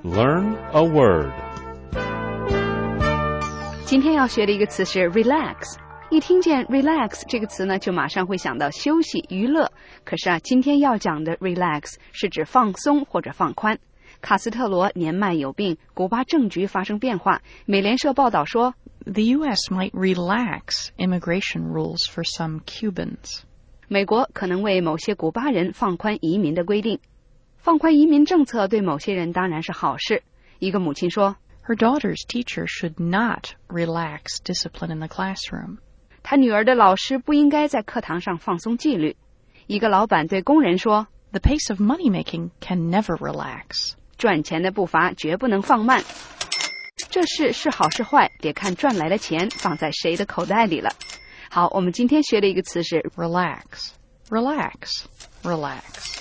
Learn a word. 今天要学的一个词是 relax。一听见 relax 这个词呢，就马上会想到休息、娱乐。可是今天要讲的 relax 是指放松或者放宽。卡斯特罗年迈有病，古巴政局发生变化。美联社报道说 The U.S. might relax immigration rules for some Cubans. 美国可能为某些古巴人放宽移民的规定。放宽移民政策对某些人当然是好事。一个母亲说 Her daughter's teacher should not relax discipline in the classroom. 她女儿的老师不应该在课堂上放松纪律。一个老板对工人说 The pace of money-making can never relax. 赚钱的步伐绝不能放慢。这事是好是坏，得看赚来的钱放在谁的口袋里了。好，我们今天学的一个词是 Relax, relax, relax.